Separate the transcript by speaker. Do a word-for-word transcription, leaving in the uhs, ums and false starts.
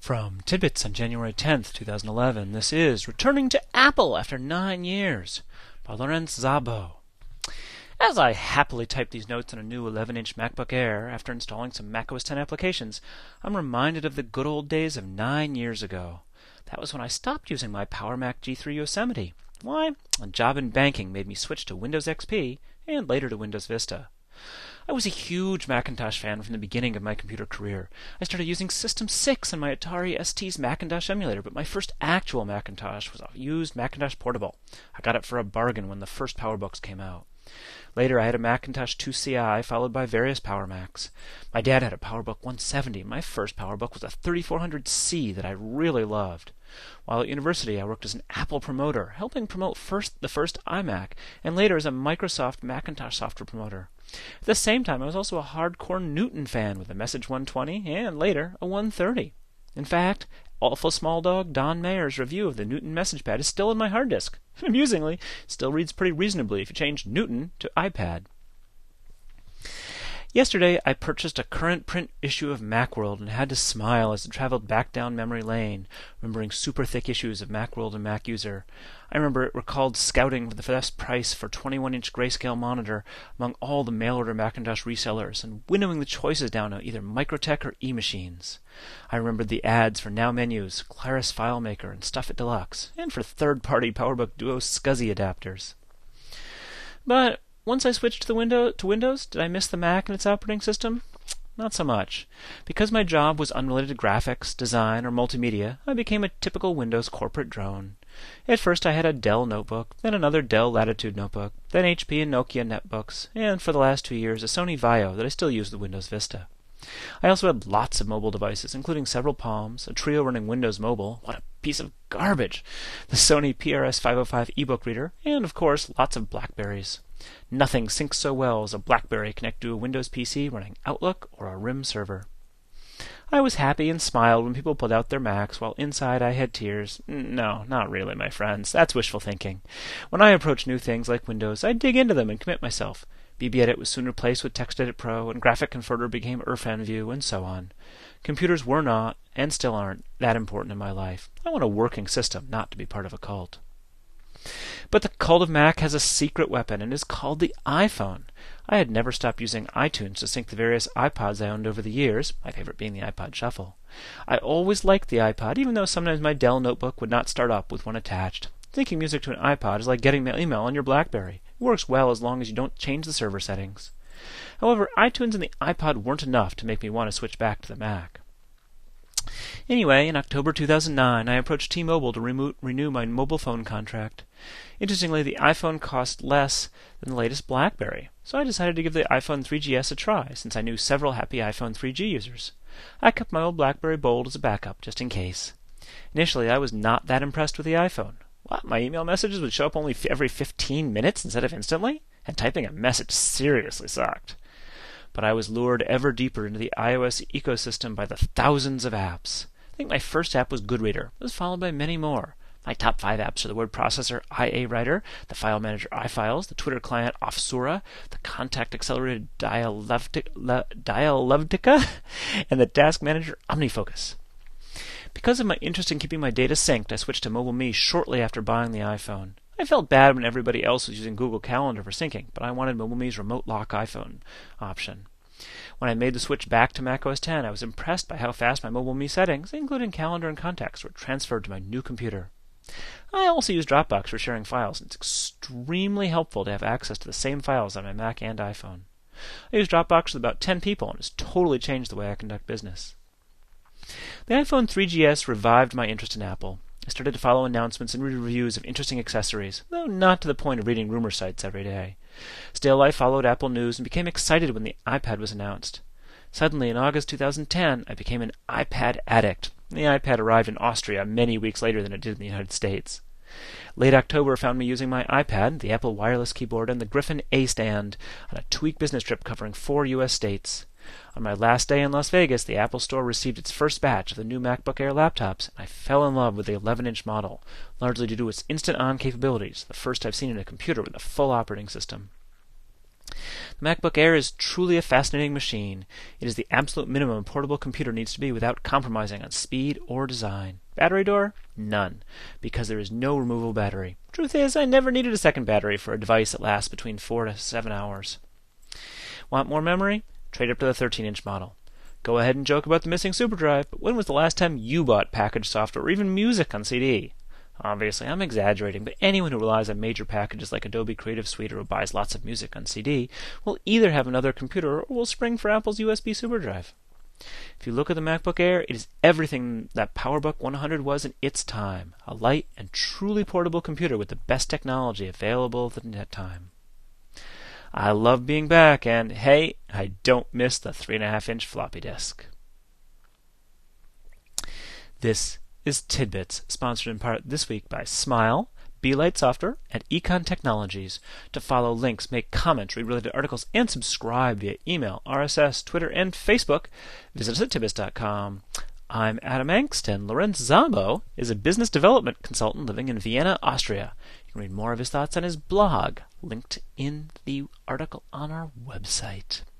Speaker 1: From Tidbits on January tenth, two thousand eleven, this is Returning to Apple After Nine Years by Lorenz Szabo. As I happily type these notes on a new eleven-inch MacBook Air after installing some macOS ten applications, I'm reminded of the good old days of nine years ago. That was when I stopped using my PowerMac G three Yosemite. Why? A job in banking made me switch to Windows X P and later to Windows Vista. I was a huge Macintosh fan from the beginning of my computer career. I started using System six on my Atari S T's Macintosh emulator, but my first actual Macintosh was a used Macintosh Portable. I got it for a bargain when the first PowerBooks came out. Later, I had a Macintosh two C I, followed by various PowerMacs. My dad had a PowerBook one seventy. My first PowerBook was a thirty-four hundred C that I really loved. While at university, I worked as an Apple promoter, helping promote first the first iMac, and later as a Microsoft Macintosh software promoter. At the same time, I was also a hardcore Newton fan with a Message one twenty, and later, a one thirty. In fact, Alpha Small Dog Don Mayer's review of the Newton MessagePad is still in my hard disk. Amusingly, it still reads pretty reasonably if you change Newton to iPad. Yesterday, I purchased a current print issue of Macworld and had to smile as it traveled back down memory lane, remembering super thick issues of Macworld and MacUser. I remember it recalled scouting for the best price for twenty-one inch grayscale monitor among all the mail-order Macintosh resellers and winnowing the choices down to either Microtech or E-machines. I remembered the ads for Now Menus, Claris FileMaker, and Stuffit Deluxe, and for third-party PowerBook Duo SCSI adapters. But once I switched to the window to Windows, did I miss the Mac and its operating system? Not so much. Because my job was unrelated to graphics, design, or multimedia, I became a typical Windows corporate drone. At first I had a Dell notebook, then another Dell Latitude notebook, then H P and Nokia netbooks, and for the last two years a Sony Vaio that I still use with Windows Vista. I also had lots of mobile devices, including several Palms, a Trio running Windows Mobile, what a piece of garbage, the Sony P R S five oh five ebook reader, and of course lots of Blackberries. Nothing syncs so well as a BlackBerry connected to a Windows P C running Outlook or a R I M server. I was happy and smiled when people pulled out their Macs, while inside I had tears. No, not really, my friends. That's wishful thinking. When I approach new things like Windows, I dig into them and commit myself. BBEdit was soon replaced with TextEdit Pro, and Graphic Converter became IrfanView, and so on. Computers were not, and still aren't, that important in my life. I want a working system, not to be part of a cult. But the cult of Mac has a secret weapon, and is called the iPhone. I had never stopped using iTunes to sync the various iPods I owned over the years, my favorite being the iPod Shuffle. I always liked the iPod, even though sometimes my Dell notebook would not start up with one attached. Syncing music to an iPod is like getting email on your BlackBerry. It works well as long as you don't change the server settings. However, iTunes and the iPod weren't enough to make me want to switch back to the Mac. Anyway, in October two thousand nine, I approached T-Mobile to remo- renew my mobile phone contract. Interestingly, the iPhone cost less than the latest BlackBerry, so I decided to give the iPhone three G S a try, since I knew several happy iPhone three G users. I kept my old BlackBerry Bold as a backup, just in case. Initially, I was not that impressed with the iPhone. What, my email messages would show up only f- every fifteen minutes instead of instantly? And typing a message seriously sucked. But I was lured ever deeper into the iOS ecosystem by the thousands of apps. I think my first app was Goodreader. It was followed by many more. My top five apps are the word processor I A Writer, the file manager iFiles, the Twitter client Offsura, the contact accelerator Dialectica, Dialectica and the task manager OmniFocus. Because of my interest in keeping my data synced, I switched to MobileMe shortly after buying the iPhone. I felt bad when everybody else was using Google Calendar for syncing, but I wanted MobileMe's remote lock iPhone option. When I made the switch back to macOS ten, I was impressed by how fast my MobileMe settings, including calendar and contacts, were transferred to my new computer. I also use Dropbox for sharing files, and it's extremely helpful to have access to the same files on my Mac and iPhone. I use Dropbox with about ten people, and it's totally changed the way I conduct business. The iPhone three G S revived my interest in Apple. I started to follow announcements and read reviews of interesting accessories, though not to the point of reading rumor sites every day. Still, I followed Apple News and became excited when the iPad was announced. Suddenly, in August two thousand ten, I became an iPad addict. The iPad arrived in Austria many weeks later than it did in the United States. Late October found me using my iPad, the Apple wireless keyboard, and the Griffin A stand on a two-week business trip covering four U S states. On my last day in Las Vegas, the Apple Store received its first batch of the new MacBook Air laptops, and I fell in love with the eleven-inch model, largely due to its instant-on capabilities, the first I've seen in a computer with a full operating system. The MacBook Air is truly a fascinating machine. It is the absolute minimum a portable computer needs to be without compromising on speed or design. Battery door? None, because there is no removable battery. Truth is, I never needed a second battery for a device that lasts between four to seven hours. Want more memory? Trade up to the thirteen-inch model. Go ahead and joke about the missing SuperDrive, but when was the last time you bought packaged software or even music on C D? Obviously, I'm exaggerating, but anyone who relies on major packages like Adobe Creative Suite or who buys lots of music on C D will either have another computer or will spring for Apple's U S B SuperDrive. If you look at the MacBook Air, it is everything that PowerBook one hundred was in its time, a light and truly portable computer with the best technology available at that time. I love being back, and hey, I don't miss the three and a half inch floppy disk. This is Tidbits, sponsored in part this week by Smile, Beelight Software, and Econ Technologies. To follow links, make comments, read related articles, and subscribe via email, R S S, Twitter, and Facebook, visit us at tidbits dot com. I'm Adam Engst, and Lorenz Zambo is a business development consultant living in Vienna, Austria. You can read more of his thoughts on his blog, linked in the article on our website.